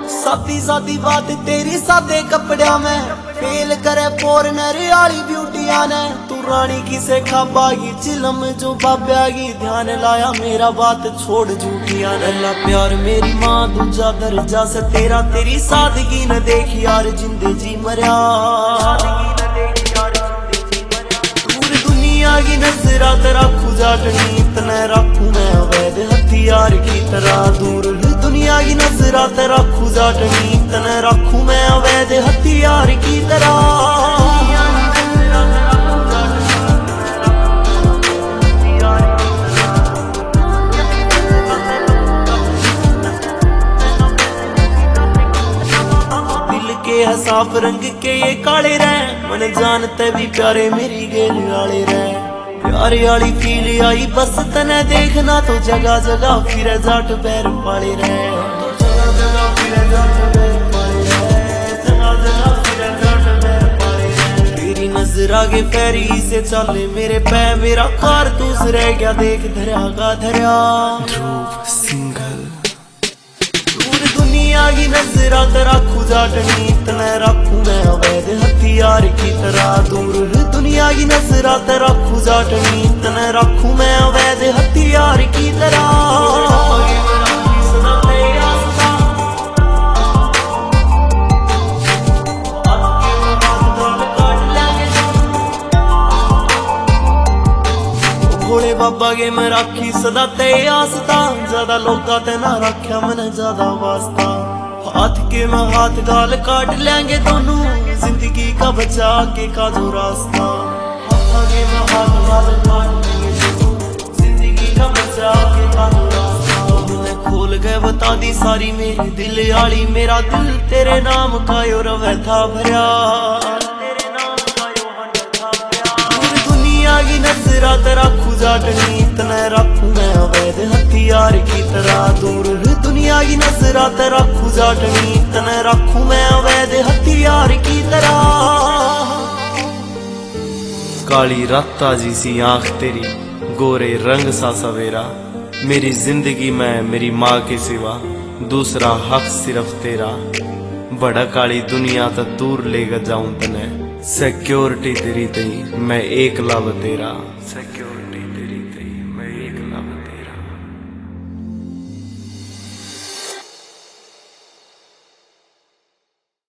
सादी सादी बात तेरी सादे कपड़िया में फेल करे फॉरनर वाली ब्यूटिया ने। तू रानी की से खाबागी चिलम जो बाब्यागी ध्यान लाया मेरा बात छोड़ झूठिया नल्ला प्यार मेरी माँ दूजा दर्जा से तेरा तेरी सादगी न देखी यार जिंदे जी मरिया। दूर दुनिया की नजरा तेरा खुजा गणित न रखूं मैं अवैध हथियार की तरह। दूर दुनिया की नजरा तेरा खुजा गणित न रखूं मैं अवैध हथियार की तरह। साफ रंग के ये काले रह मन जानते भी प्यारे मेरी गेल वाले रह। प्यारे वाली फील आई बस तने देखना तो जगह जगह फिर जाट पैर पाले रह। तेरी नजर आगे फेरी से चले मेरे पै मेरा कारतूस रह गया देख धरिया का धरिया। ध्रुव सिंगल दुनिया की नजरा तेरा खुजा गणित न रखूं मैं अवैध हथियार की तरह। दूर दुनिया की नजरा तेरा खुजा गणित न रखूं मैं अवैध हथियार की तरह। भोले बाबा के मैं राखी सदा ते आसता ज्यादा लोका ते ना रखा मैंने ज्यादा वास्ता। हाथ के मैं हाथ गाल काट लेंगे दोनों जिंदगी का बचा के का जो रास्ता। हाथ के मैं हाथ गाल काट लेंगे दोनों जिंदगी का बचा के का जो रास्ता। तूने खोल गए बता दी सारी मेरी दिल आली मेरा दिल तेरे नाम का यो रवे था भरिया। की नजरा तेरा खुजा गणित न रखूं मैं अवैध हथियार की तरह। दूर दुनिया की नजरा तेरा खुजा गणित न रखूं मैं अवैध हथियार की तरह। काली राता जी सी आंख तेरी गोरे रंग सा सवेरा। मेरी जिंदगी में मेरी माँ के सिवा दूसरा हक सिर्फ तेरा। बड़ा काली दुनिया तो दूर लेकर जाऊं तने सिक्योरिटी तेरी तई मैं एक लब तेरा।